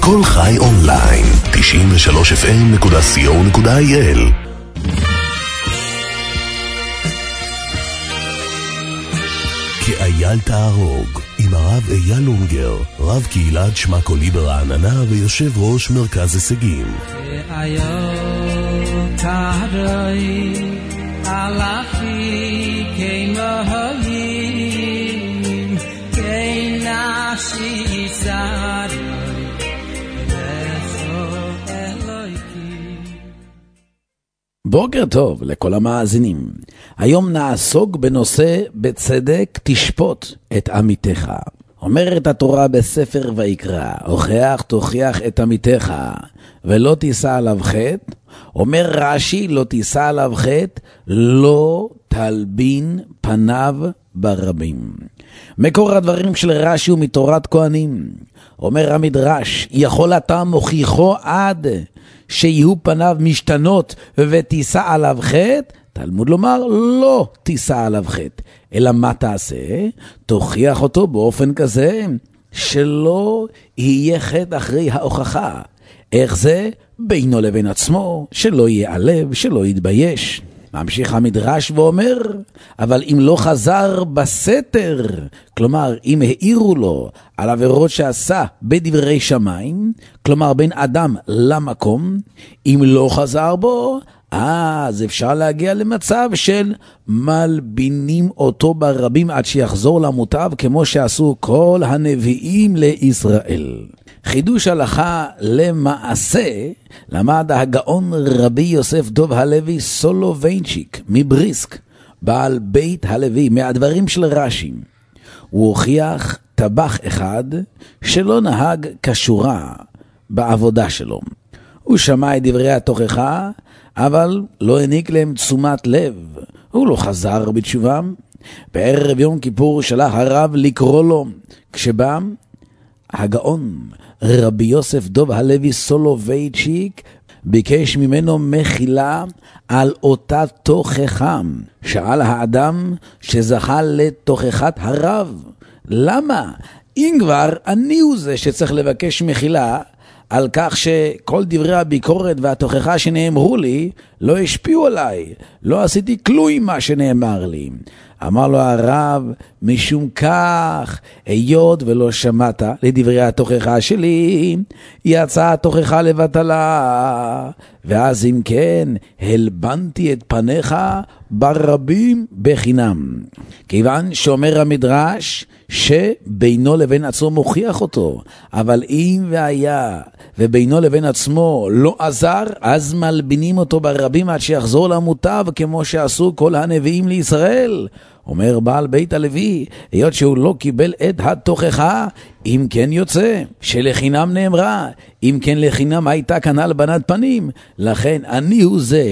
כל חי אונליין, 93fm.co.il. כאייל תהרוג, עם הרב אייל אונגר, רב קהילת שמע קולי ברעננה ויושב ראש מרכז הישגים. כאייל תהרוי, הלכתי כמהים, כנשי צרי, בוקר טוב לכל המאזינים. היום נעסוק בנושא בצדק תשפוט את עמיתך. אומרת התורה בספר ויקרא, הוכח תוכיח את עמיתך ולא תישא עליו חטא. אומר רש"י, לא תישא עליו חטא, לא תלבין פניו ברבים. מקור הדברים של רש"י הוא מתורת כהנים. אומר המדרש, יכול אתה מוכיחו עד שיהיו פניו משתנות ותישא עליו חטא? תלמוד לומר, לא תישא עליו חטא. אלא מה תעשה? תוכיח אותו באופן כזה שלא יהיה חטא אחרי ההוכחה. איך זה? בינו לבין עצמו, שלא ייעלב, שלא יתבייש. ממשיך המדרש ואומר, אבל אם לא חזר בסתר, כלומר אם העירו לו על עבירות שעשה בדברי שמיים, כלומר בין אדם למקום, אם לא חזר בו, אז אפשר להגיע למצב של מלבינים אותו ברבים עד שיחזור למוטב, כמו שעשו כל הנביאים לישראל. חידוש הלכה למעשה למד הגאון רבי יוסף דוב הלוי סולובייצ'יק מבריסק, בעל בית הלוי, מהדברים של רש"י. הוא הוכיח טבח אחד שלא נהג כשורה בעבודה שלו. הוא שמע את דברי התוכחה, אבל לא העניק להם תשומת לב. הוא לא חזר בתשובה. בערב יום כיפור שלח הרב לקרוא לו. כשבא הגאון רבי יוסף דוב הלוי סולובייצ'יק, ביקש ממנו מחילה על אותה תוכחה. שאל האדם שזכה לתוכחת הרב, למה? אם כבר אני הוא זה שצריך לבקש מחילה על כך שכל דברי הביקורת והתוכחה שנאמרו לי לא השפיעו עליי, לא עשיתי כלום עם מה שנאמר לי. אמר לו הרב, משום כך, היות ולא שמעת לדברי התוכחה שלי, יצאה התוכחה לבטלה, ואז אם כן, הלבנתי את פניך ברבים בחינם. כיוון שאומר המדרש, שבינו לבין עצמו מוכיח אותו, אבל אם והיה ובינו לבין עצמו לא עזר, אז מלבינים אותו ברבים עד שיחזור למוטב, כמו שעשו כל הנביאים לישראל. אומר בעל בית הלוי, היות שהוא לא קיבל את התוכחה, אם כן יוצא שלחינם נאמרה, אם כן לחינם הייתה כאן הלבנת פנים, לכן אני הוא זה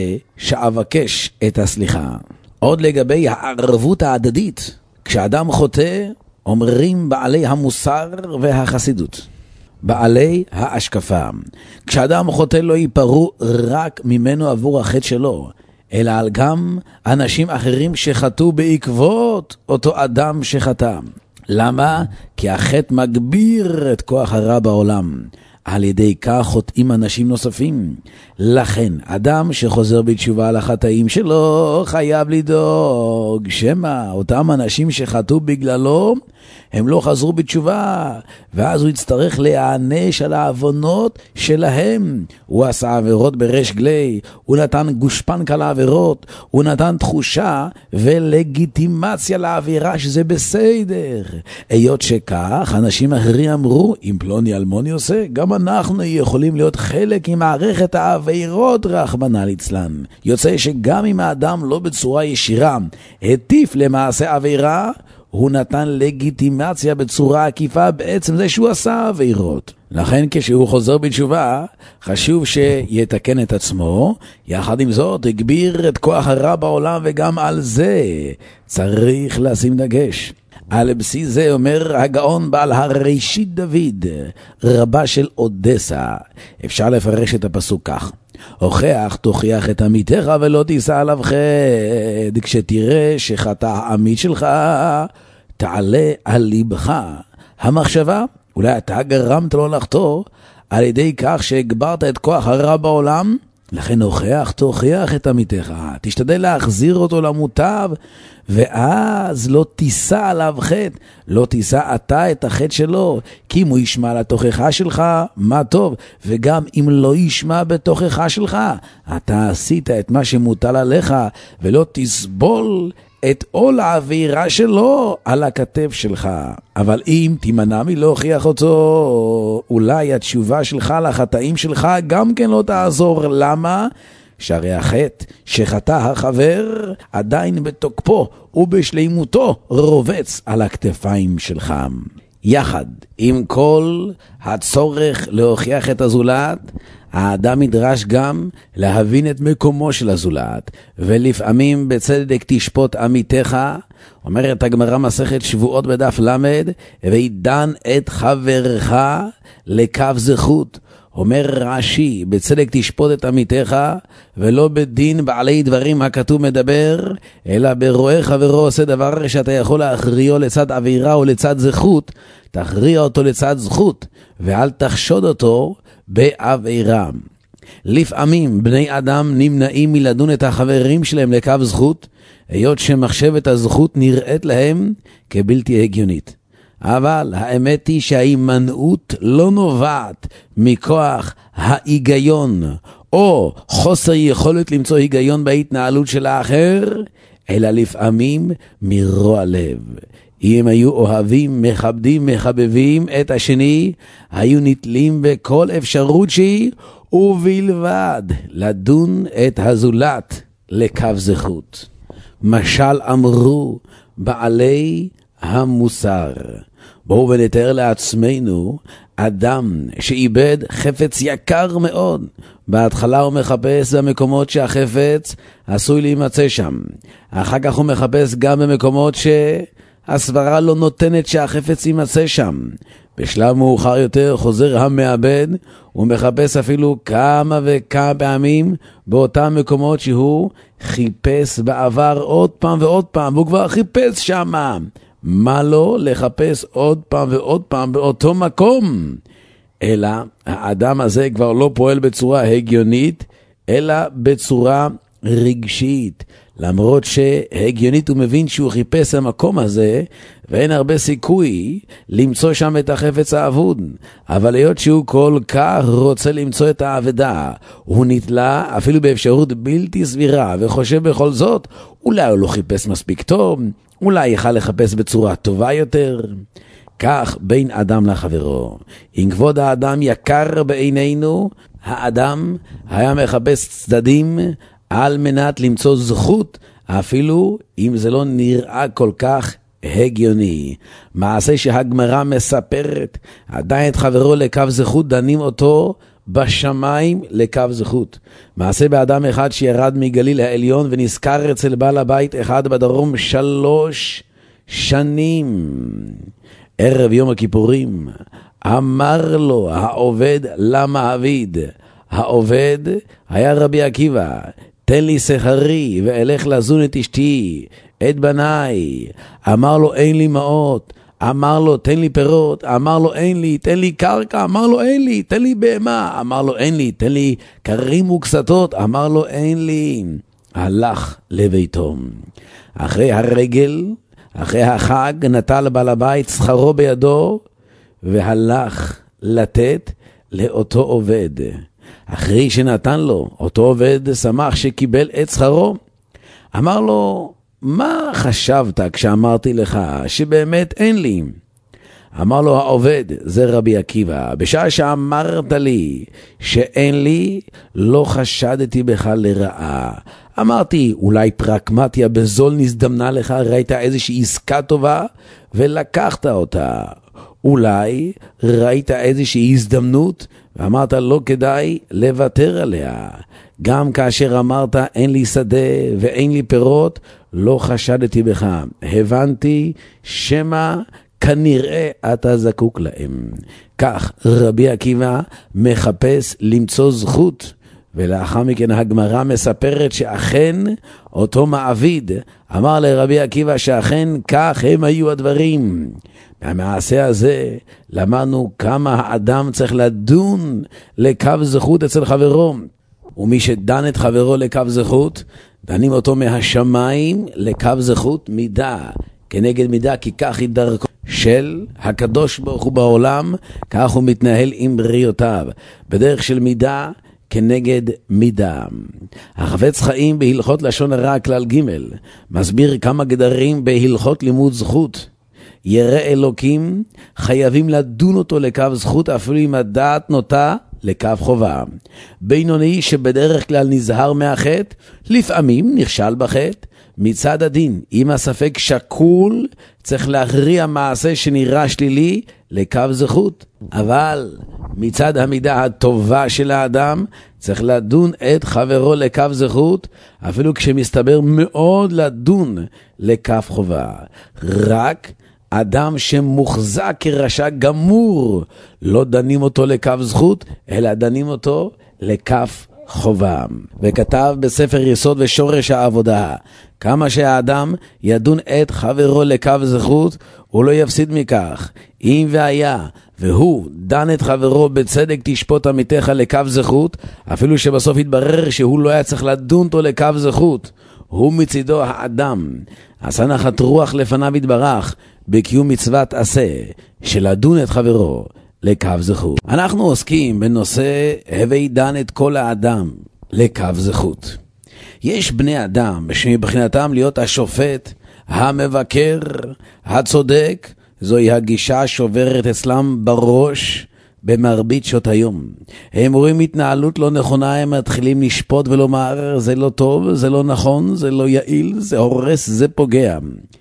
שאבקש את הסליחה. עוד לגבי הערבות ההדדית, כשאדם חוטא, אומרים בעלי המוסר והחסידות, בעלי ההשקפה, כשאדם חוטא לא ייפרו רק ממנו עבור החטא שלו, אלא על גם אנשים אחרים שחטאו בעקבות אותו אדם שחטא. למה? כי החטא מגביר את כוח הרע בעולם. על ידי כך חוטאים אנשים נוספים. לכן, אדם שחוזר בתשובה על החטאים שלו, חייב לדאוג שמה אותם אנשים שחטאו בגללו, הם לא חזרו בתשובה, ואז הוא יצטרך להיענש על העוונות שלהם. הוא עשה עבירות בריש גלי, הוא נתן גושפנקה לעבירות, הוא נתן תחושה ולגיטימציה לעבירה שזה בסדר. היות שכך, אנשים אחרים אמרו, אם פלוני אלמוני עושה, גם אנחנו יכולים להיות חלק עם מערכת העבירות, רחמנא ליצלן. יוצא שגם אם האדם לא בצורה ישירה הטיף למעשה עבירה, הוא נתן לגיטימציה בצורה עקיפה בעצם זה שהוא עשה עבירות. לכן כשהוא חוזר בתשובה, חשוב שיתקן את עצמו, יחד עם זאת הגביר את כוח הרע בעולם, וגם על זה צריך לשים דגש. על בסיס זה אומר הגאון בעל הראשית דוד, רבה של אודסה, אפשר לפרש את הפסוק כך: הוכח תוכיח את עמיתך ולא תישא עליו חטא. כשתראה שחטא העמית שלך, תעלה על ליבך המחשבה, אולי אתה גרמת לו לחטוא, על ידי כך שהגברת את כוח הרע בעולם, לכן תוכיח את עמיתך, תשתדל להחזיר אותו למוטב, ואז לא תישא עליו חטא, לא תישא אתה את החטא שלו, כי אם הוא ישמע לתוכחה שלך, מה טוב, וגם אם לא ישמע בתוכחה שלך, אתה עשית את מה שמוטל עליך, ולא תסבול את עול העבירה שלו על הכתף שלך. אבל אם תימנע מלהוכיח אותו, אולי התשובה שלך לחטאים שלך גם כן לא תעזור. למה? שהרי החטא שחטא החבר עדיין בתוקפו ובשלימותו רובץ על הכתפיים שלך. יחד עם כל הצורך להוכיח את הזולת, האדם נדרש גם להבין את מקומו של הזולת, ולפעמים בצדק תשפוט עמיתך. אומרת הגמרא מסכת שבועות בדף למד, וידן את חברך לקו זכות. אומר רש"י, בצדק תשפוט את עמיתך, ולא בדין בעלי דברים הכתוב מדבר, אלא ברואה חברו עושה דבר שאתה יכול להכריעו לצד עבירה או לצד זכות, תכריע אותו לצד זכות, ואל תחשוד אותו בעבירה. לפעמים בני אדם נמנעים מלדון את החברים שלהם לקו זכות, היות שמחשבת הזכות נראית להם כבלתי הגיונית. אבל האמת היא שההימנעות לא נובעת מכוח ההיגיון או חוסר יכולת למצוא היגיון בהתנהלות של האחר, אלא לפעמים מרוע לב. אם היו אוהבים, מכבדים, מחבבים את השני, היו נטלים בכל אפשרות שהיא, ובלבד לדון את הזולת לקו זכות. משל אמרו בעלי המוסר. בואו ונתאר לעצמנו אדם שאיבד חפץ יקר מאוד. בהתחלה הוא מחפש במקומות שהחפץ עשוי להימצא שם. אחר כך הוא מחפש גם במקומות שהסברה לא נותנת שהחפץ יימצא שם. בשלב מאוחר יותר חוזר המאבד, הוא מחפש אפילו כמה וכמה פעמים באותם מקומות שהוא חיפש בעבר עוד פעם ועוד פעם, והוא כבר חיפש שם. מה לא לחפש עוד פעם ועוד פעם באותו מקום? אלא האדם הזה כבר לא פועל בצורה הגיונית, אלא בצורה רגשית. למרות שהגיונית הוא מבין שהוא חיפש המקום הזה, ואין הרבה סיכוי למצוא שם את החפץ האבוד. אבל היות שהוא כל כך רוצה למצוא את האבדה, הוא נתלה אפילו באפשרות בלתי סבירה, וחושב בכל זאת, אולי הוא לא חיפש מספיק טוב, אולי יכל לחפש בצורה טובה יותר. כך בין אדם לחברו. אם כבוד האדם יקר בעינינו, האדם היה מחפש צדדים על מנת למצוא זכות, אפילו אם זה לא נראה כל כך הגיוני. מעשה שהגמרא מספרת, עדיין את חברו לקו זכות דנים אותו בשמיים לקו זכות. מעשה באדם אחד שירד מגליל העליון ונזכר אצל בעל הבית אחד בדרום 3 שנים. ערב יום הכיפורים אמר לו העובד למעביד, העובד היה רבי עקיבא, תן לי שכרי ואלך לזון את אשתי, את בניי. אמר לו אין לי מעות, אמר לו תן לי פירות, אמר לו אין לי, תן לי קרקע, אמר לו אין לי, תן לי בהמה, אמר לו אין לי, תן לי קרים וקסתות, אמר לו אין לי. הלך לביתו. אחרי הרגל, אחרי החג, נטל בעל הבית שכרו בידו, והלך לתת לאותו עובד. אחרי שנתן לו, אותו עובד שמח שקיבל את שכרו. אמר לו, מה חשבת כשאמרתי לך שבאמת אין לי? אמר לו העובד, זה רבי עקיבא, בשעה שאמרת לי שאין לי, לא חשדתי בך לרעה. אמרתי, אולי פרקמטיה בזול נזדמנה לך, ראית איזושהי עסקה טובה ולקחת אותה. אולי ראית איזושהי הזדמנות ואמרת לא כדאי לוותר עליה. גם כאשר אמרת אין לי שדה ואין לי פירות, לא חשדתי בך. הבנתי שמה כנראה אתה זקוק להם. כך רבי עקיבא מחפש למצוא זכות, ולאחר מכן הגמרא מספרת שאכן אותו מעביד אמר לרבי עקיבא שאכן כך הם היו הדברים. מהמעשה הזה למדנו כמה האדם צריך לדון לקו זכות אצל חברו. ומי שדן את חברו לקו זכות, דנים אותו מהשמיים לקו זכות מידה, כנגד מידה, כי כך היא דרכו של הקדוש ברוך הוא בעולם, כך הוא מתנהל עם בריאותיו, בדרך של מידה כנגד מידה. החפץ חיים בהלכות לשון הרע כלל ג' מסביר כמה גדרים בהלכות לימוד זכות. ירא אלוקים חייבים לדון אותו לקו זכות, אפילו אם הדעת נוטה לקו חובה. בינוני שבדרך כלל נזהר מהחטא, לפעמים נכשל בחטא. מצד הדין, אם הספק שקול, צריך להכריע מעשה שנראה שלילי לקו זכות. אבל מצד המידה הטובה של האדם, צריך לדון את חברו לקו זכות, אפילו כשמסתבר מאוד לדון לקו חובה. רק אדם שמוחזק כרשע גמור, לא דנים אותו לקו זכות, אלא דנים אותו לכף חובה. וכתב בספר יסוד ושורש העבודה, כמה שהאדם ידון את חברו לקו זכות, הוא לא יפסיד מכך. אם והיה והוא דן את חברו בצדק תשפוט עמיתך לקו זכות, אפילו שבסוף יתברר שהוא לא היה צריך לדון אותו לקו זכות, הוא מצידו האדם עשה נחת רוח לפניו יתברך בקיום מצוות עשה של לדון את חברו לקו זכות. אנחנו עוסקים בנושא הווי דן את כל האדם לקו זכות. יש בני אדם שמבחינתם להיות השופט, המבקר, הצודק, זוהי הגישה שוברת אצלם בראש במרבית שעות היום. הם רואים התנהלות לא נכונה, הם מתחילים לשפוט ולומר זה לא טוב, זה לא נכון, זה לא יעיל, זה הורס, זה פוגע.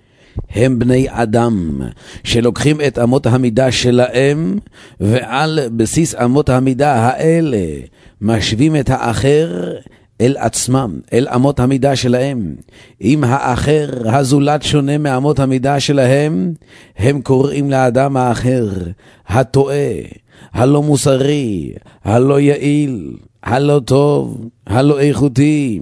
הם בני אדם שלוקחים את אמות המידה שלהם, ועל בסיס אמות המידה האלה משווים את האחר אל עצמם, אל אמות המידה שלהם. אם האחר הזולת שונה מאמות המידה שלהם, הם קוראים לאדם האחר הטועה, הלא מוסרי, הלא יעיל, הלא טוב, הלא איכותי.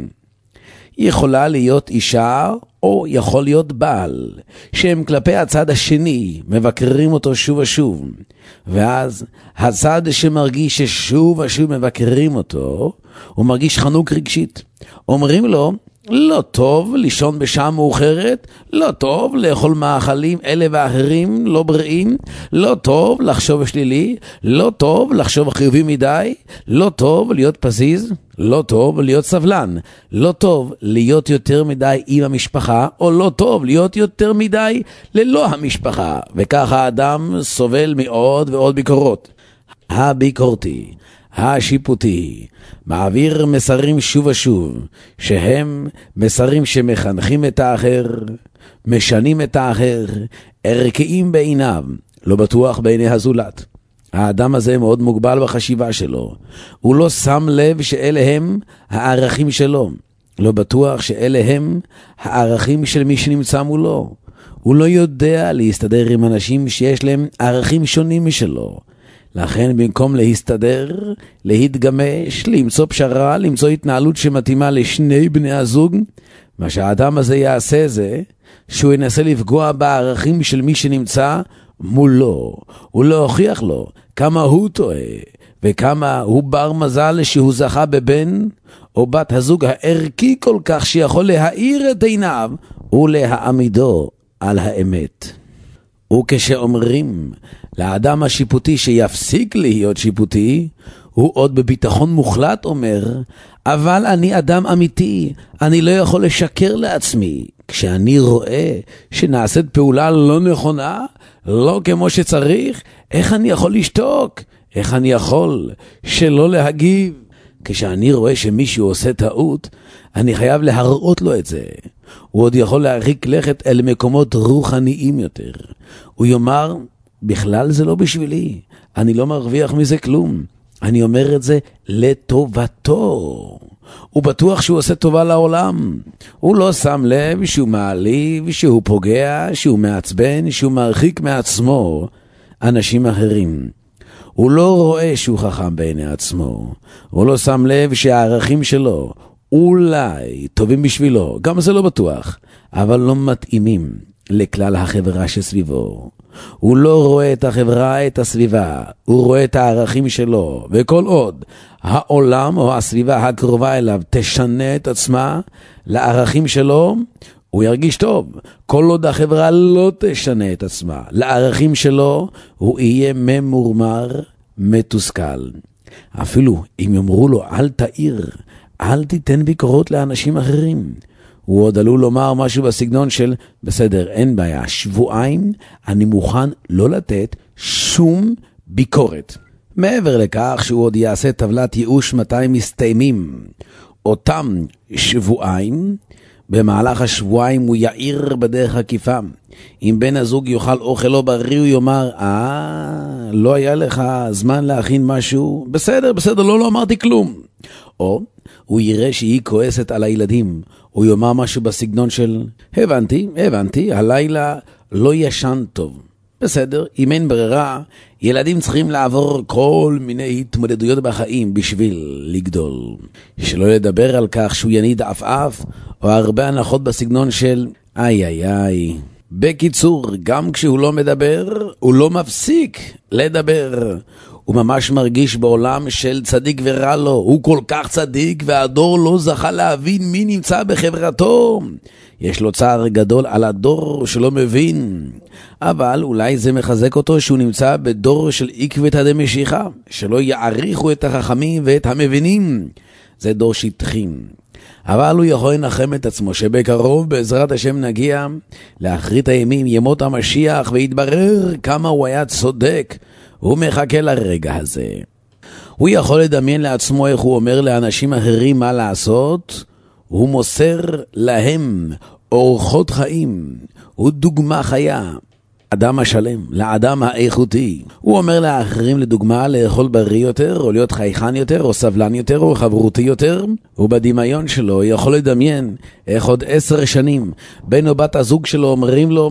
יכולה להיות אישה או יכול להיות בעל, שהם כלפי הצד השני מבקרים אותו שוב ושוב, ואז הצד שמרגיש ששוב ושוב מבקרים אותו, הוא מרגיש חנוק רגשית. אומרים לו, לא טוב לישון בשעה מאוחרת, לא טוב לאכול מאכלים אלה ואחרים לא בריאים, לא טוב לחשוב שלילי, לא טוב לחשוב חיובי מדי, לא טוב להיות פזיז, לא טוב להיות סבלן, לא טוב להיות יותר מדי עם המשפחה, או לא טוב להיות יותר מדי ללא המשפחה. וככה האדם סובל מעוד ועוד ביקורות. הביקורתי, השיפוטי, מעביר מסרים שוב ושוב, שהם מסרים שמחנכים את האחר, משנים את האחר, ערכיים בעיניו, לא בטוח בעיני הזולת. האדם הזה מאוד מוגבל בחשיבה שלו. הוא לא שם לב שאלה הם הערכים שלו. לא בטוח שאלה הם הערכים של מי שנמצא מולו. הוא לא יודע להסתדר עם אנשים שיש להם ערכים שונים משלו. לכן במקום להסתדר, להתגמש, למצוא פשרה, למצוא התנהלות שמתאימה לשני בני הזוג, מה שהאדם הזה יעשה זה שהוא ינסה לפגוע בערכים של מי שנמצא מולו. הוא לא הוכיח לו כמה הוא טועה וכמה הוא בר מזל שהוא זכה בבן או בת הזוג הערכי כל כך שיכול להאיר את עיניו ולהעמידו על האמת. וכשאומרים לאדם השיפוטי שיפסיק להיות שיפוטי, הוא עוד בביטחון מוחלט אומר, אבל אני אדם אמיתי, אני לא יכול לשקר לעצמי. כשאני רואה שנעשית פעולה לא נכונה, לא כמו שצריך, איך אני יכול לשתוק? איך אני יכול שלא להגיב? כשאני רואה שמישהו עושה טעות, אני חייב להראות לו את זה. הוא עוד יכול להריק לכת אל מקומות רוחניים יותר. הוא יאמר, בכלל זה לא בשבילי, אני לא מרוויח מזה כלום. אני אומר את זה לטובתו. הוא בטוח שהוא עושה טובה לעולם. הוא לא שם לב שהוא מעליב, שהוא פוגע, שהוא מעצבן, שהוא מרחיק מעצמו אנשים אחרים. הוא לא רואה שהוא חכם בעיני עצמו. הוא לא שם לב שהערכים שלו אולי טובים בשבילו, גם זה לא בטוח, אבל לא מתאימים לכלל החברה שסביבו. הוא לא רואה את החברה, את הסביבה, הוא רואה את הערכים שלו, וכל עוד העולם או הסביבה הקרובה אליו תשנה את עצמה לערכים שלו, הוא ירגיש טוב. כל עוד החברה לא תשנה את עצמה לערכים שלו, הוא יהיה ממורמר, מתוסכל. אפילו אם יאמרו לו, אל תעיר, אל תיתן ביקורות לאנשים אחרים, הוא עוד עלול לומר משהו בסגנון של, בסדר, אין בעיה, שבועיים אני מוכן לא לתת שום ביקורת. מעבר לכך שהוא עוד יעשה טבלת ייאוש מתי מסתיימים אותם שבועיים, במהלך השבועיים הוא יעיר בדרך עקיפה. אם בן הזוג יאכל אוכל לא בריא, הוא יאמר, לא היה לך זמן להכין משהו? בסדר, לא אמרתי כלום. או הוא יראה שהיא כועסת על הילדים, הוא יאמר משהו בסגנון של, הבנתי, הלילה לא ישן טוב. בסדר, אם אין ברירה, ילדים צריכים לעבור כל מיני התמודדויות בחיים בשביל לגדול. שלא לדבר על כך שהוא יניד עפעף, או הרבה הנחות בסגנון של, איי. בקיצור, גם כשהוא לא מדבר, הוא לא מפסיק לדבר. הוא ממש מרגיש בעולם של צדיק ורע לו. הוא כל כך צדיק והדור לא זכה להבין מי נמצא בחברתו. יש לו צער גדול על הדור שלא מבין. אבל אולי זה מחזק אותו שהוא נמצא בדור של עקבתא דמשיחא, שלא יעריכו את החכמים ואת המבינים. זה דור שטחים. אבל הוא יכול לנחם את עצמו שבקרוב בעזרת השם נגיע לאחרית הימים, ימות המשיח, ויתברר כמה הוא היה צודק. הוא מחכה לרגע הזה. הוא יכול לדמיין לעצמו איך הוא אומר לאנשים אחרים מה לעשות. הוא מוסר להם אורחות חיים. הוא דוגמה חיה. אדם השלם, לאדם האיכותי. הוא אומר לאחרים לדוגמה לאכול בריא יותר, או להיות חייכן יותר, או סבלן יותר, או חברותי יותר. ובדמיון שלו יכול לדמיין איך עוד 10 שנים בן או בת הזוג שלו אומרים לו,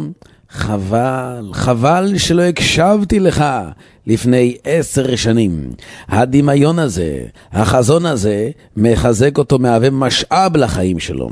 חבל שלא הקשבתי לך לפני 10 שנים. הדמיון הזה, החזון הזה, מחזק אותו, מהווה משאב לחיים שלו.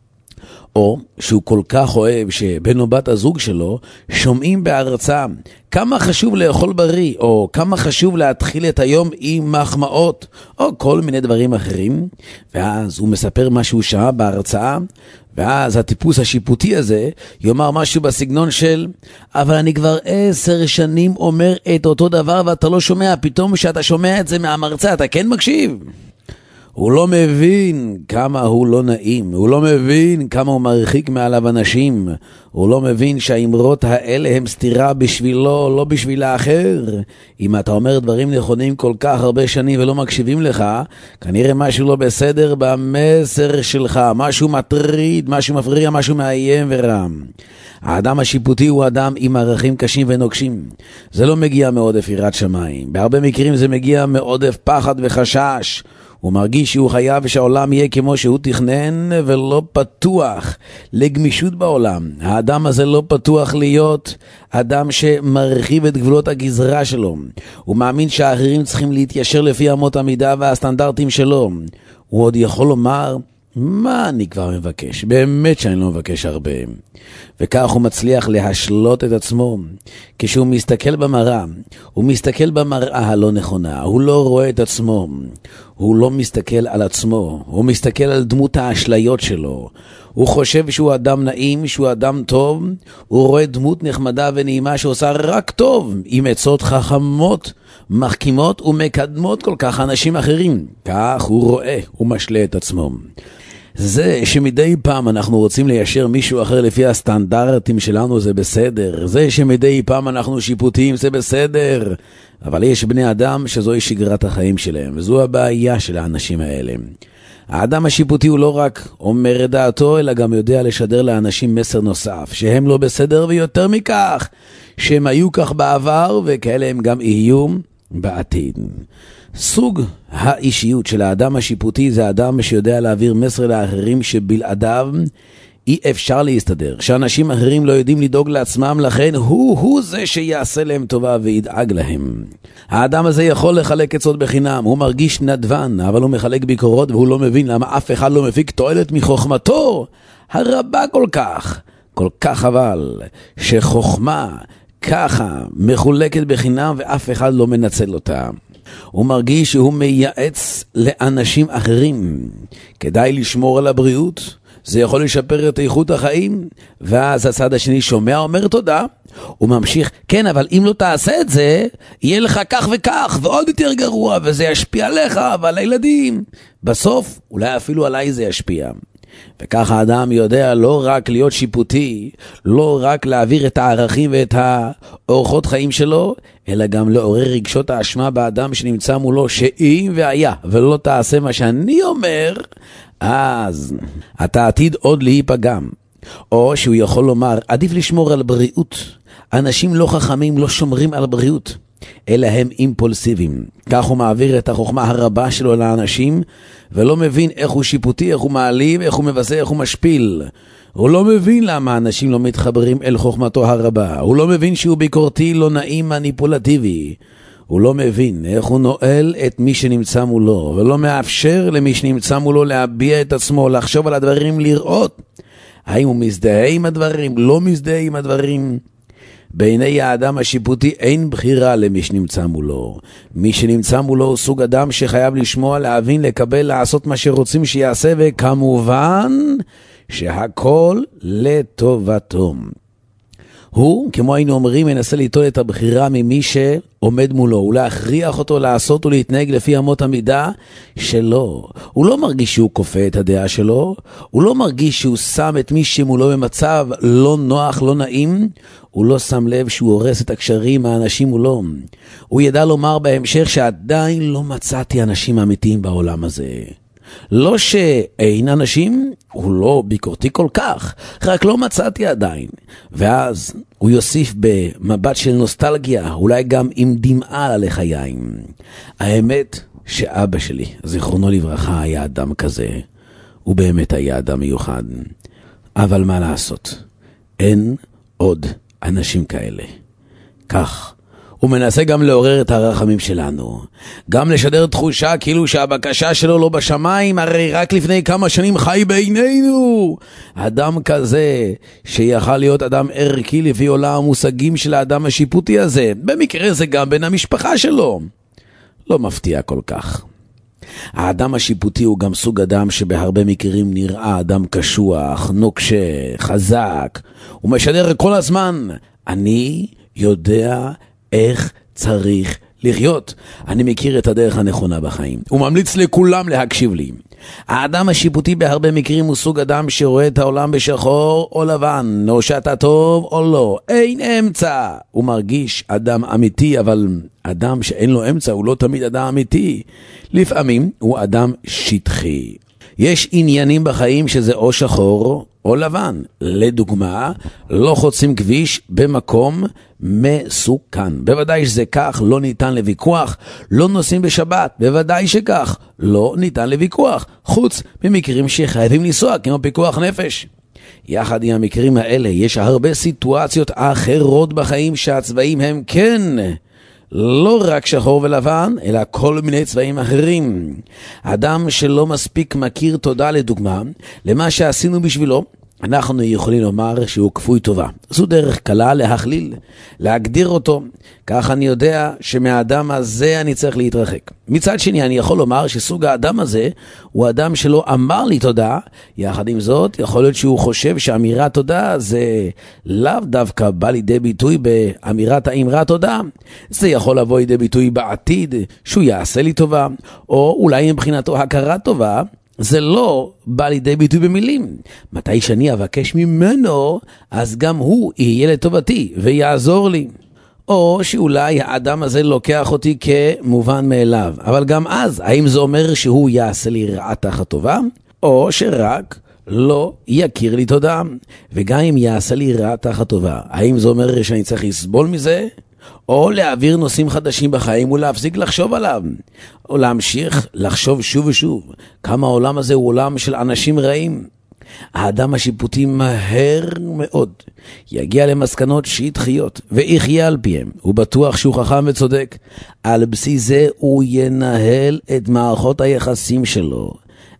או שהוא כל כך אוהב שבן או בת הזוג שלו שומעים בהרצאה כמה חשוב לאכול בריא, או כמה חשוב להתחיל את היום עם מחמאות, או כל מיני דברים אחרים, ואז הוא מספר משהו שעה בהרצאה, ואז הטיפוס השיפוטי הזה יאמר משהו בסגנון של, אבל אני כבר 10 שנים אומר את אותו דבר ואתה לא שומע, פתאום שאתה שומע את זה מהמרצה אתה כן מקשיב. הוא לא מבין כמה הוא לא נעים, הוא לא מבין כמה הוא מרחיק מעליו אנשים, הוא לא מבין שהאמרות האלה הם סתירה בשבילו, לא בשביל האחר. אם אתה אומר דברים נכונים כל כך הרבה שנים ולא מקשיבים לך, כנראה משהו לא בסדר במסר שלך, משהו מטריד, משהו מפריע, משהו מאיים ורם. האדם השיפוטי הוא אדם עם ערכים קשים ונוקשים. זה לא מגיע מעודף יראת שמיים, בהרבה מקרים זה מגיע מעודף פחד וחשש. הוא מרגיש שהוא חייב שהעולם יהיה כמו שהוא תכנן, ולא פתוח לגמישות בעולם. האדם הזה לא פתוח להיות אדם שמרחיב את גבולות הגזרה שלו. הוא מאמין שהאחרים צריכים להתיישר לפי אמות המידה והסטנדרטים שלו. הוא עוד יכול לומר, מה אני כבר מבקש? באמת שאני לא מבקש הרבה. וכך הוא מצליח להשלות את עצמו. כשהוא מסתכל במראה, הוא מסתכל במראה הלא נכונה, הוא לא רואה את עצמו, הוא לא מסתכל על עצמו, הוא מסתכל על דמות האשליות שלו. הוא חושב שהוא אדם נעים, שהוא אדם טוב, הוא רואה דמות נחמדה ונעימה שעושה רק טוב, עם עצות חכמות, מחכימות ומקדמות כל כך אנשים אחרים. כך הוא רואה, הוא משלה את עצמו. זה שמדי פעם אנחנו רוצים ליישר מישהו אחר לפי הסטנדרטים שלנו זה בסדר. זה שמדי פעם אנחנו שיפוטיים זה בסדר. אבל יש בני אדם שזוהי שגרת החיים שלהם, וזו הבעיה של האנשים האלה. האדם השיפוטי הוא לא רק אומר את דעתו, אלא גם יודע לשדר לאנשים מסר נוסף, שהם לא בסדר, ויותר מכך, שהם היו כך בעבר, וכאלה הם גם יהיו בעתיד. סוג האישיות של האדם השיפוטי זה האדם שיודע להעביר מסר לאחרים שבלעדיו אי אפשר להסתדר. שאנשים אחרים לא יודעים לדאוג לעצמם, לכן הוא זה שיעשה להם טובה וידאג להם. האדם הזה יכול לחלק עצות בחינם, הוא מרגיש נדבן, אבל הוא מחלק ביקורות והוא לא מבין למה אף אחד לא מפיק תועלת מחוכמתו הרבה כל כך. כל כך חבל שחוכמה ככה מחולקת בחינם ואף אחד לא מנצל אותה. הוא מרגיש שהוא מייעץ לאנשים אחרים. כדאי לשמור על הבריאות, זה יכול לשפר את איכות החיים, ואז הצד השני שומע, אומר תודה, הוא ממשיך, כן, אבל אם לא תעשה את זה, יהיה לך כך וכך, ועוד יותר גרוע, וזה ישפיע עליך ועל הילדים. בסוף, אולי אפילו עליי זה ישפיע. וככה האדם יודע לא רק להיות שיפוטי, לא רק להעביר את הערכים ואת האורחות חיים שלו, אלא גם לעורר רגשות האשמה באדם שנמצא מולו, שאם והיה ולא תעשה מה שאני אומר, אז אתה עתיד עוד להיפגם. או שהוא יכול לומר, עדיף לשמור על בריאות. אנשים לא חכמים לא שומרים על בריאות, אלא הם אימפולסיביים. כך הוא מעביר את החוכמה הרבה שלו לאנשים, ולא מבין איך הוא שיפוטי, איך הוא מעליב, איך הוא מבזה, איך הוא משפיל. הוא לא מבין למה אנשים לא מתחברים אל חוכמתו הרבה. הוא לא מבין שהוא ביקורתי, לא נעים, מניפולטיבי. הוא לא מבין איך הוא נועל את מי שנמצא מולו, ולא מאפשר למי שנמצא מולו להביע את עצמו, לחשוב על הדברים, לראות האם הוא מזדהה עם הדברים, לא מזדהה עם הדברים. בעיני האדם השיפוטי אין בחירה למי שנמצא מולו. מי שנמצא מולו הוא סוג אדם שחייב לשמוע, להבין, לקבל, לעשות מה שרוצים שיעשה, וכמובן שהכל לטובתו. הוא, כמו היינו אומרים, מנסה ליטול את הבחירה ממי שעומד מולו, ולהכריח אותו לעשות ולהתנהג לפי אמות המידה שלו. הוא לא מרגיש שהוא כופה את הדעה שלו, הוא לא מרגיש שהוא שם את מי שמולו במצב לא נוח, לא נעים, הוא לא שם לב שהוא הורס את הקשרים האנשים מולו. הוא ידע לומר בהמשך שעדיין לא מצאתי אנשים אמיתיים בעולם הזה. לא שאין אנשים, הוא לא ביקורתי כל כך, רק לא מצאתי עדיין. ואז הוא יוסיף במבט של נוסטלגיה, אולי גם עם דמעה על החיים. האמת שאבא שלי, זיכרונו לברכה, היה אדם כזה. הוא באמת היה אדם מיוחד. אבל מה לעשות? אין עוד אנשים כאלה. כך. הוא מנסה גם לעורר את הרחמים שלנו. גם לשדר תחושה כאילו שהבקשה שלו לא בשמיים, הרי רק לפני כמה שנים חי בינינו. אדם כזה שיכל להיות אדם ערכי לפי עולם המושגים של האדם השיפוטי הזה. במקרה זה גם בן המשפחה שלו. לא מפתיע כל כך. האדם השיפוטי הוא גם סוג אדם שבהרבה מקרים נראה אדם קשוח, נוקשה, חזק. הוא משדר כל הזמן, אני יודע איך צריך לחיות. אני מכיר את הדרך הנכונה בחיים. הוא ממליץ לכולם להקשיב לי. האדם השיפוטי בהרבה מקרים הוא סוג אדם שרואה את העולם בשחור או לבן, או שאתה טוב או לא. אין אמצע. הוא מרגיש אדם אמיתי, אבל אדם שאין לו אמצע הוא לא תמיד אדם אמיתי. לפעמים הוא אדם שטחי. יש עניינים בחיים שזה או שחור או לבן. לדוגמה, לא חוצים כביש במקום מסוכן. בוודאי שזה כך, לא ניתן לוויכוח. לא נוסעים בשבת, בוודאי שכך, לא ניתן לוויכוח. חוץ ממקרים שחייבים לנסוע, כמו פיקוח נפש. יחד עם המקרים האלה, יש הרבה סיטואציות אחרות בחיים שהצבעים הם כן לא רק שחור ולבן, אלא כל מיני צבעים אחרים. אדם שלא מספיק מכיר תודה, לדוגמה, למה שעשינו בשבילו, אנחנו יכולים לומר שהוא כפוי טובה. זו דרך קלה להכליל, להגדיר אותו. כך אני יודע שמהאדם הזה אני צריך להתרחק. מצד שני, אני יכול לומר שסוג האדם הזה הוא אדם שלא אמר לי תודה. יחד עם זאת, יכול להיות שהוא חושב שאמירת תודה זה לאו דווקא בא לידי ביטוי באמירת האמרת תודה. זה יכול לבוא לידי ביטוי בעתיד, שהוא יעשה לי טובה, או אולי מבחינתו הכרת טובה, זה לא בא לידי ביטוי במילים. מתי שאני אבקש ממנו, אז גם הוא יהיה לטובתי ויעזור לי. או שאולי האדם הזה לוקח אותי כמובן מאליו. אבל גם אז, האם זה אומר שהוא יעשה לי רעה תחת טובה? או שרק לא יכיר לי תודה. וגם אם יעשה לי רעה תחת טובה, האם זה אומר שאני צריך לסבול מזה? או להעביר נושאים חדשים בחיים ולהפסיק לחשוב עליו, או להמשיך לחשוב שוב ושוב כמה העולם הזה הוא עולם של אנשים רעים. האדם השיפוטי מהר מאוד יגיע למסקנות שטחיות ויחיה על פיהם. הוא בטוח שהוא חכם וצודק. על בסיס זה הוא ינהל את מערכות היחסים שלו.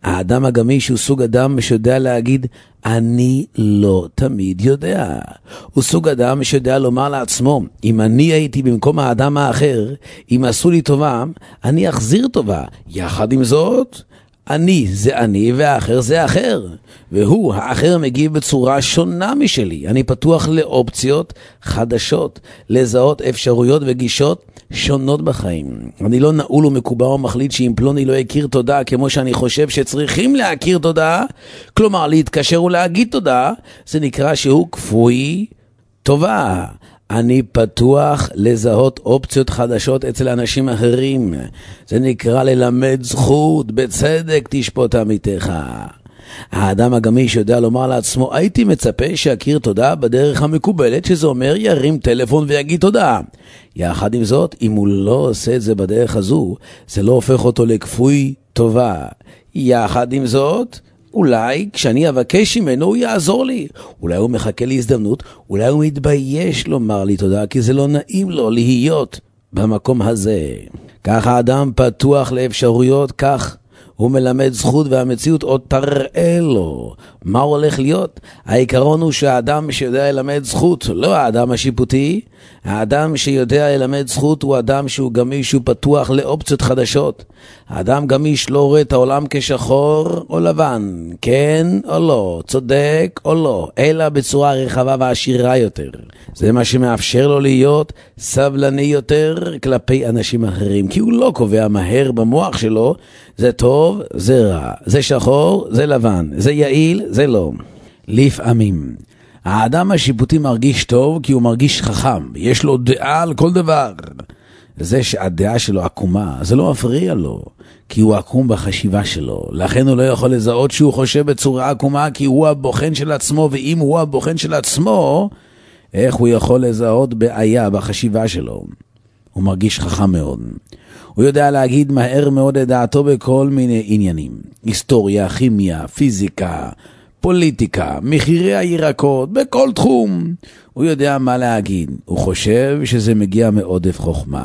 האדם הגמיש הוא סוג אדם שיודע להגיד, אני לא תמיד יודע. הוא סוג אדם שיודע לומר לעצמו, אם אני הייתי במקום האדם האחר, אם עשו לי טובה, אני אחזיר טובה. יחד עם זאת, אני זה אני והאחר זה אחר. והוא, האחר, מגיב בצורה שונה משלי. אני פתוח לאופציות חדשות, לזהות אפשרויות וגישות שונות בחיים. אני לא נעול ומקובע ומחליט שאם פלוני לא יכיר תודה כמו שאני חושב שצריכים להכיר תודה, כלומר להתקשר ולהגיד תודה, זה נקרא שהוא כפוי טובה. אני פתוח לזהות אופציות חדשות אצל אנשים אחרים. זה נקרא ללמד זכות, בצדק תשפוט עמיתך. האדם הגמיש יודע לומר לעצמו, הייתי מצפה שיכיר תודה בדרך המקובלת, שזה אומר ירים טלפון ויגיד תודה. יחד עם זאת, אם הוא לא עושה את זה בדרך הזו, זה לא הופך אותו לכפוי טובה. יחד עם זאת, אולי כשאני אבקש ממנו הוא יעזור לי. אולי הוא מחכה לי הזדמנות, אולי הוא מתבייש לומר לי תודה, כי זה לא נעים לו להיות במקום הזה. כך האדם פתוח לאפשרויות, כך הוא מלמד זכות, והמציאות עוד תראה לו מה הוא הולך להיות. העיקרון הוא שהאדם שיודע ללמד זכות, לא האדם השיפוטי, האדם שיודע ללמד זכות הוא אדם שהוא גמיש, שהוא פתוח לאופציות חדשות. האדם גמיש לא רואה את העולם כשחור או לבן, כן או לא, צודק או לא, אלא בצורה רחבה ועשירה יותר. זה מה שמאפשר לו להיות סבלני יותר כלפי אנשים אחרים, כי הוא לא קובע מהר במוח שלו, זה טוב, זה רע, זה שחור, זה לבן, זה יעיל, זה לא. לפעמים האדם השיפוטי מרגיש טוב כי הוא מרגיש חכם, יש לו דעה על כל דבר. זה שהדעה שלו עקומה, זה לא מפריע לו, כי הוא עקום בחשיבה שלו. לכן הוא לא יכול לזהות שהוא חושב בצורה עקומה, כי הוא הבוחן של עצמו, ואם הוא הבוחן של עצמו, איך הוא יכול לזהות בעיה בחשיבה שלו? הוא מרגיש חכם מאוד. הוא יודע להגיד מהר מאוד את דעתו בכל מיני עניינים. היסטוריה, כימיה, פיזיקה, פוליטיקה, מחירי הירקות, בכל תחום. הוא יודע מה להגיד. הוא חושב שזה מגיע מעודף חוכמה.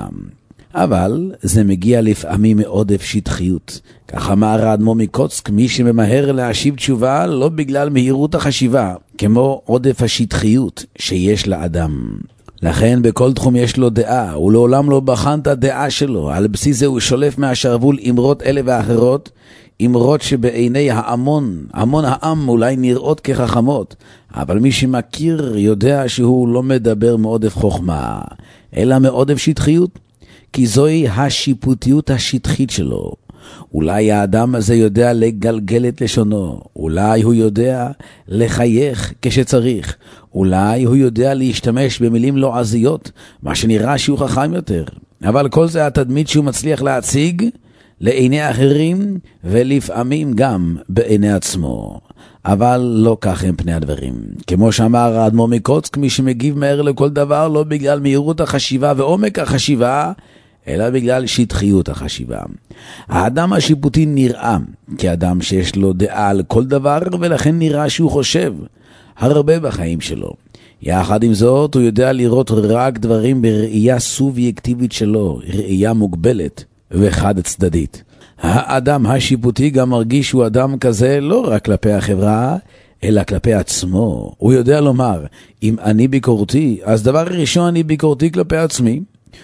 אבל זה מגיע לפעמים מעודף שטחיות. כך אמר האדמו"ר מקוצק, מי שממהר להשיב תשובה לא בגלל מהירות החשיבה, כמו עודף השטחיות שיש לאדם. לכן בכל תחום יש לו דעה, הוא לעולם לא בחן את הדעה שלו. על בסיס זה הוא שולף מהשרוול אמרות אלה ואחרות, אמרות שבעיני המון העם אולי נראות כחכמות, אבל מי שמכיר יודע שהוא לא מדבר מעודף חוכמה, אלא מעודף שטחיות, כי זוהי השיפוטיות השטחית שלו. אולי האדם הזה יודע לגלגל את לשונו, אולי הוא יודע לחייך כשצריך, אולי הוא יודע להשתמש במילים לועזיות, מה שנראה שהוא חכם יותר. אבל כל זה התדמית שהוא מצליח להציג לעיני אחרים ולפעמים גם בעיני עצמו. אבל לא כך הם פני הדברים. כמו שאמר האדמו"ר מקוצק, מי שמגיב מהר לכל דבר לא בגלל מהירות החשיבה ועומק החשיבה, אלא בגלל שטחיות החשיבה. האדם השיפוטי נראה כאדם שיש לו דעה על כל דבר, ולכן נראה שהוא חושב הרבה בחיים שלו. יחד עם זאת, הוא יודע לראות רק דברים בראייה סובייקטיבית שלו, ראייה מוגבלת וחד צדדית. האדם השיפוטי גם מרגיש שהוא אדם כזה לא רק כלפי החברה, אלא כלפי עצמו. הוא יודע לומר, אם אני ביקורתי, אז דבר ראשון אני ביקורתי כלפי עצמי,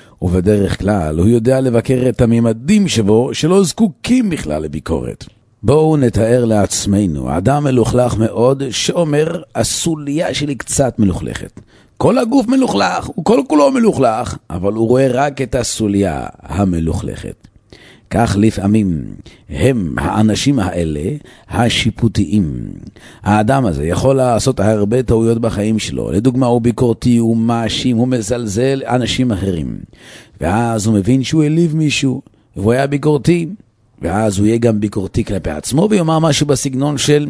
ובדרך כלל הוא יודע לבקר את הממדים שבו שלא זקוקים בכלל לביקורת. בואו נתאר לעצמנו, אדם מלוכלך מאוד שאומר, הסוליה שלי קצת מלוכלכת. כל הגוף מלוכלך, הוא כל כולו מלוכלך, אבל הוא רואה רק את הסוליה המלוכלכת. כך לפעמים הם האנשים האלה השיפוטיים. האדם הזה יכול לעשות הרבה טעויות בחיים שלו. לדוגמה, הוא ביקורתי, הוא מאשים, הוא מזלזל אנשים אחרים. ואז הוא מבין שהוא העליב מישהו, והוא היה ביקורתי. ואז הוא יהיה גם ביקורתי כלפי עצמו, ויאמר משהו בסגנון של,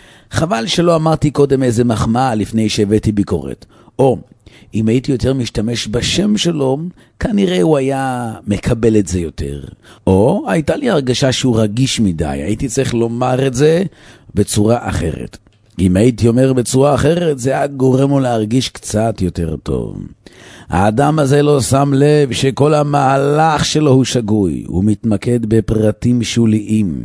חבל שלא אמרתי קודם איזה מחמאה לפני שהבאתי ביקורת. או, אם הייתי יותר משתמש בשם שלו, כנראה הוא היה מקבל את זה יותר. או, הייתה לי הרגשה שהוא רגיש מדי, הייתי צריך לומר את זה בצורה אחרת. אם הייתי אומר בצורה אחרת, זה היה גורם לו להרגיש קצת יותר טוב. האדם הזה לא שם לב שכל המהלך שלו הוא שגוי, הוא מתמקד בפרטים שוליים,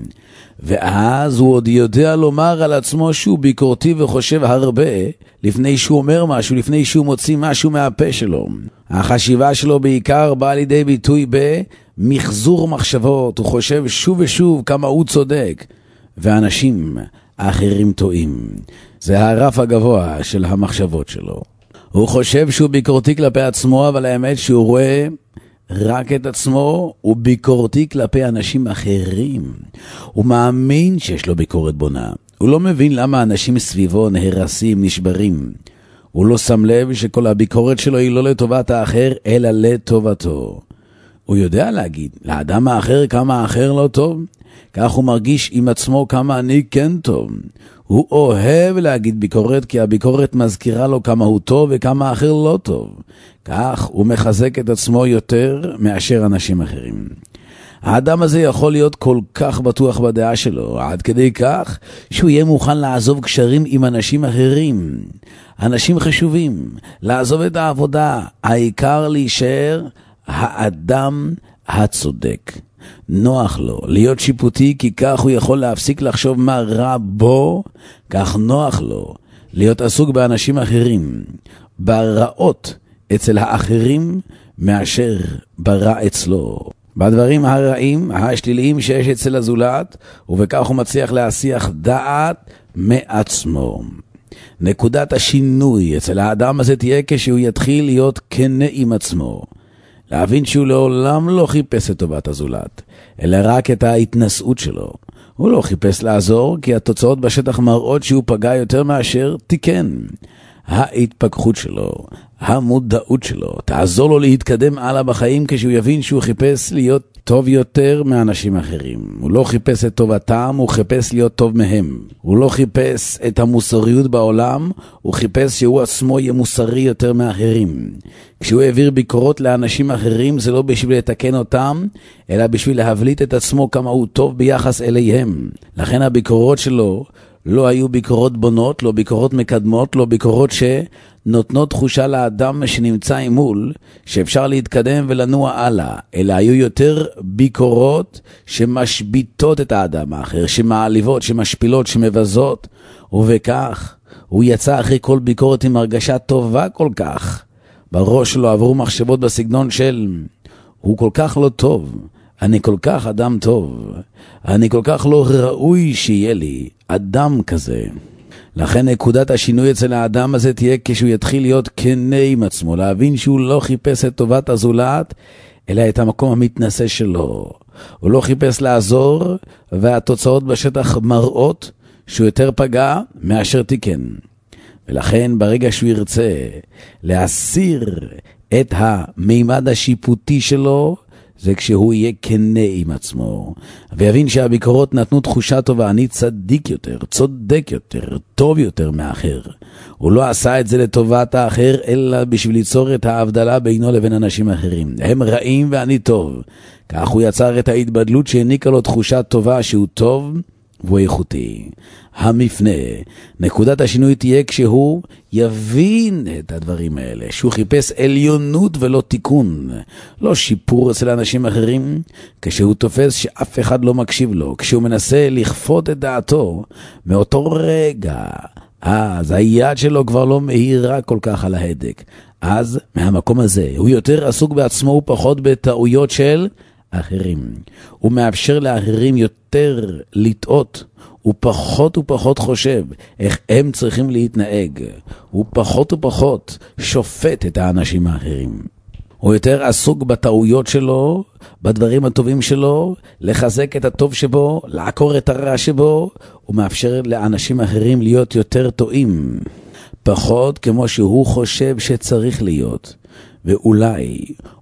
ואז הוא עוד יודע לומר על עצמו שהוא ביקורתי וחושב הרבה, לפני שהוא אומר משהו, לפני שהוא מוציא משהו מהפה שלו. החשיבה שלו בעיקר באה לידי ביטוי במחזור מחשבות, הוא חושב שוב ושוב כמה הוא צודק, ואנשים האחרים טועים. זה הרף הגבוה של המחשבות שלו. הוא חושב שהוא ביקורתי כלפי עצמו, אבל האמת שהוא רואה רק את עצמו, הוא ביקורתי כלפי אנשים אחרים. הוא מאמין שיש לו ביקורת בונה. הוא לא מבין למה אנשים סביבו נהרסים, נשברים. הוא לא שם לב שכל הביקורת שלו היא לא לטובת האחר, אלא לטובתו. הוא יודע להגיד לאדם האחר כמה האחר לא טוב, כך הוא מרגיש עם עצמו כמה אני כן טוב. הוא אוהב להגיד ביקורת, כי הביקורת מזכירה לו כמה הוא טוב וכמה האחר לא טוב. כך הוא מחזק את עצמו יותר מאשר אנשים אחרים. האדם הזה יכול להיות כל כך בטוח בדעה שלו, עד כדי כך שהוא יהיה מוכן לעזוב קשרים עם אנשים אחרים, אנשים חשובים, לעזוב את העבודה, העיקר להישאר האדם הצודק. נוח לו להיות שיפוטי, כי כך הוא יכול להפסיק לחשוב מה רע בו, כך נוח לו להיות עסוק באנשים אחרים, ברעות אצל האחרים, מאשר ברע אצלו. בדברים הרעים, השליליים שיש אצל הזולת, ובכך הוא מצליח להסיח דעת מעצמו. נקודת השינוי אצל האדם הזה תהיה כשהוא יתחיל להיות כנה עם עצמו. להבין שהוא לעולם לא חיפש את טובת הזולת, אלא רק את ההתנשאות שלו. הוא לא חיפש לעזור, כי התוצאות בשטח מראות שהוא פגע יותר מאשר תיקן. ההתפכחות שלו, המודעות שלו, תעזור לו להתקדם הלאה בחיים כשהוא יבין שהוא חיפש להיות טוב יותר מאנשים אחרים. הוא לא חיפש את טובתם, הוא חיפש להיות טוב מהם. הוא לא חיפש את המוסריות בעולם, הוא חיפש שהוא עצמו יהיה מוסרי יותר מאחרים. כשהוא העביר ביקורות לאנשים אחרים, זה לא בשביל לתקן אותם, אלא בשביל להבליט את עצמו כמה הוא טוב ביחס אליהם. לכן הביקורות שלו לא היו ביקורות בונות, לא ביקורות מקדמות, לא ביקורות שנותנות תחושה לאדם שנמצא מול, שאפשר להתקדם ולנוע הלאה, אלא היו יותר ביקורות שמשביטות את האדם האחר, שמעליבות, שמשפילות, שמבזות, ובכך הוא יצא אחרי כל ביקורת עם הרגשה טובה כל כך. בראש שלו עברו מחשבות בסגנון של, הוא כל כך לא טוב, אני כל כך אדם טוב, אני כל כך לא ראוי שיהיה לי אדם כזה. לכן נקודת השינוי אצל האדם הזה תהיה כשהוא יתחיל להיות כנה עם עצמו, להבין שהוא לא חיפש את טובת הזולת, אלא את המקום המתנשא שלו. הוא לא חיפש לעזור, והתוצאות בשטח מראות שהוא יותר פגע מאשר תיקן. ולכן ברגע שהוא ירצה להסיר את המימד השיפוטי שלו, זה כשהוא יהיה כנה עם עצמו, ויבין שהביקורות נתנו תחושה טובה, אני צדיק יותר, צודק יותר, טוב יותר מאחר. הוא לא עשה את זה לטובת האחר, אלא בשביל ליצור את ההבדלה בינו לבין אנשים אחרים. הם רעים ואני טוב. כך הוא יצר את ההתבדלות שהעניקה לו תחושה טובה שהוא טוב והוא איכותי. המפנה, נקודת השינוי תהיה כשהוא יבין את הדברים האלה, שהוא חיפש עליונות ולא תיקון, לא שיפור אצל אנשים אחרים, כשהוא תופס שאף אחד לא מקשיב לו, כשהוא מנסה לכפות את דעתו, מאותו רגע, אז היד שלו כבר לא מהירה כל כך על ההדק. אז מהמקום הזה הוא יותר עסוק בעצמו ופחות בטעויות של אחרים. הוא מאפשר לאחרים יותר לטעות, הוא פחות ופחות חושב איך הם צריכים להתנהג. הוא פחות ופחות שופט את האנשים האחרים. הוא יותר עסוק בטעויות שלו, בדברים הטובים שלו, לחזק את הטוב שבו, לעקור את הרע שבו. הוא מאפשר לאנשים אחרים להיות יותר טועים, פחות כמו שהוא חושב שצריך להיות. ואולי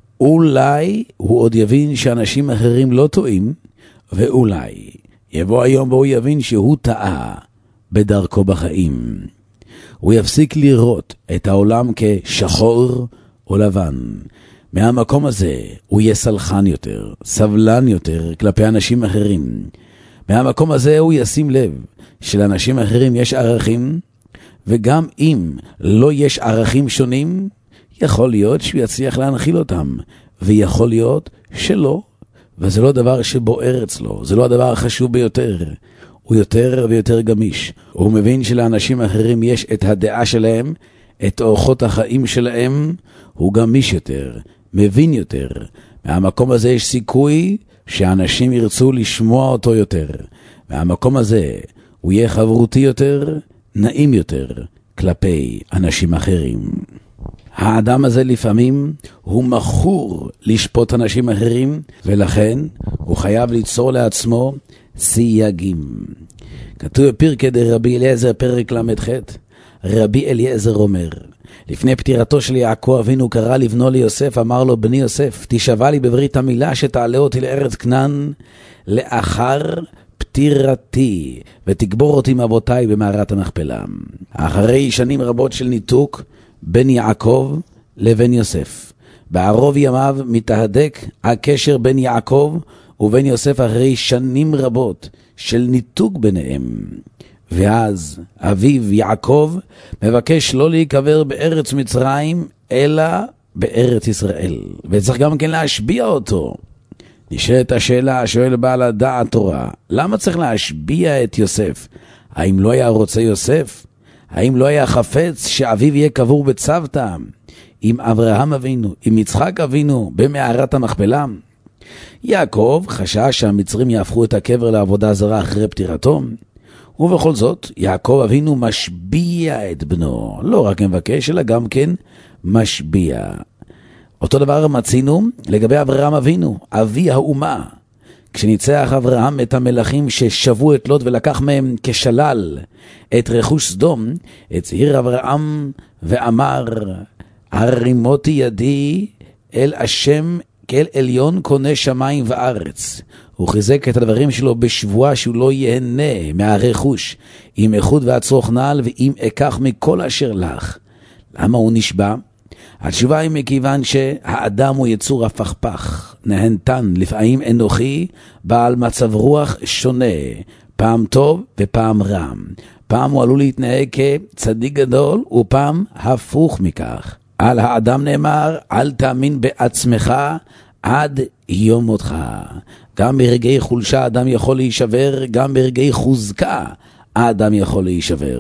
הוא עוד יבין שאנשים אחרים לא טועים, ואולי יבוא היום בו הוא יבין שהוא טעה בדרכו בחיים. הוא יפסיק לראות את העולם כשחור או לבן. מהמקום הזה הוא יהיה סלחן יותר, סבלן יותר כלפי אנשים אחרים. מהמקום הזה הוא ישים לב שלאנשים אחרים יש ערכים, וגם אם לא יש ערכים שונים, יכול להיות שהוא יצליח להנחיל אותם, ויכול להיות שלא, וזה לא דבר שבוער אצלו, זה לא הדבר החשוב ביותר. הוא יותר ויותר גמיש. הוא מבין שלאנשים אחרים יש את הדעה שלהם, את אורחות החיים שלהם, הוא גמיש יותר, מבין יותר. מהמקום הזה יש סיכוי שאנשים ירצו לשמוע אותו יותר. מהמקום הזה הוא יהיה חברותי יותר, נעים יותר, כלפי אנשים אחרים. האדם הזה לפעמים הוא מכור לשפוט אנשים אחרים, ולכן הוא חייב ליצור לעצמו סייגים. כתוב בפרקי דרבי אליעזר פרק למ"ח, רבי אליעזר אומר, לפני פטירתו של יעקב אבינו קרא לבנו ליוסף, אמר לו, בני יוסף, תשבע לי בברית המילה שתעלה אותי לארץ כנען לאחר פטירתי, ותגבור אותי מאבותיי במערת המכפלה. אחרי שנים רבות של ניתוק בין יעקב לבין יוסף, בערוב ימיו מתהדק הקשר בין יעקב ובין יוסף אחרי שנים רבות של ניתוק ביניהם. ואז אביו יעקב מבקש לא להיקבר בארץ מצרים אלא בארץ ישראל, וצריך גם כן להשביע אותו. נשאלת השאלה, שואל בעל הדעת תורה, למה צריך להשביע את יוסף? האם לא היה רוצה יוסף? האם לא היה חפץ שאביו יהיה קבור בצוותא עם אברהם אבינו, עם יצחק אבינו במערת המכפלה? יעקב חשש שהמצרים יהפכו את הקבר לעבודה זרה אחרי פטירתו, ובכל זאת יעקב אבינו משביע את בנו, לא רק מבקש אלא גם כן משביע. אותו דבר מצינו לגבי אברהם אבינו, אבי האומה. כשניצח אברהם את המלכים ששבו את לוט ולקח מהם כשלל את רכוש סדום, הצהיר אברהם ואמר, הרימותי ידי אל השם כאל עליון קונה שמיים וארץ. הוא חיזק את הדברים שלו בשבועה שהוא לא ייהנה מהרכוש, עם איחוד והצרוך נעל, ואם אקח מכל אשר לך. למה הוא נשבע? התשובה היא מכיוון שהאדם הוא יצור הפכפך, נהנתן, לפעמים אנוכי, בעל מצב רוח שונה, פעם טוב ופעם רע. פעם הוא עלול להתנהג כצדיק גדול, ופעם הפוך מכך. על האדם נאמר, אל תאמין בעצמך עד יום מותך. גם ברגעי חולשה האדם יכול להישבר, גם ברגעי חוזקה האדם יכול להישבר.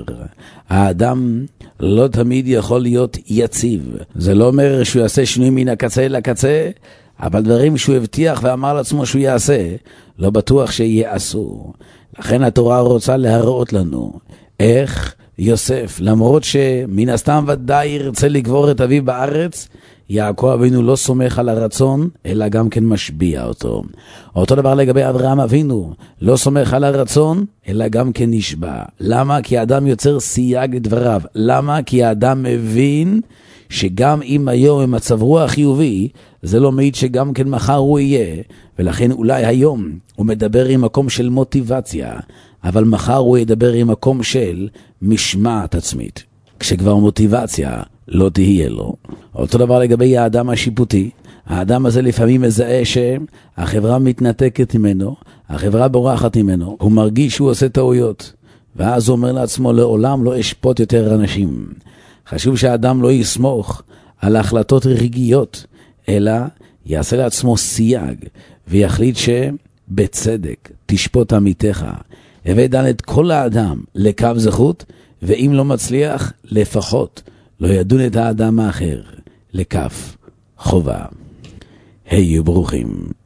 האדם לא תמיד יכול להיות יציב. זה לא אומר שהוא יעשה שינוי מן הקצה לקצה, אבל דברים שהוא הבטיח ואמר לעצמו שהוא יעשה, לא בטוח שיעשו. לכן התורה רוצה להראות לנו איך יוסף, למרות שמן הסתם ודאי ירצה לקבור את אביו בארץ, יעקב אבינו לא סומך על הרצון, אלא גם כן משביע אותו. אותו דבר לגבי אברהם אבינו, לא סומך על הרצון, אלא גם כן נשבע. למה? כי האדם יוצר סייג לדבריו. למה? כי האדם מבין שגם אם היום במצב רוח חיובי, זה לא מעיד שגם כן מחר הוא יהיה, ולכן אולי היום הוא מדבר עם מקום של מוטיבציה, אבל מחר הוא ידבר עם מקום של משמעת עצמית. כשכבר מוטיבציה לא תהיה לו. אותו דבר לגבי האדם השיפוטי. האדם הזה לפעמים מזהה שהחברה מתנתקת ממנו, החברה בורחת ממנו, הוא מרגיש שהוא עושה טעויות, ואז הוא אומר לעצמו, לעולם לא אשפוט יותר אנשים. חשוב שהאדם לא יסמוך על החלטות רגעיות, אלא יעשה לעצמו סייג, ויחליט שבצדק תשפוט עמיתך. הבא דן את כל האדם לקו זכות, ואם לא מצליח, לפחות לא ידון את האדם האחר לכף חובה. היו ברוכים.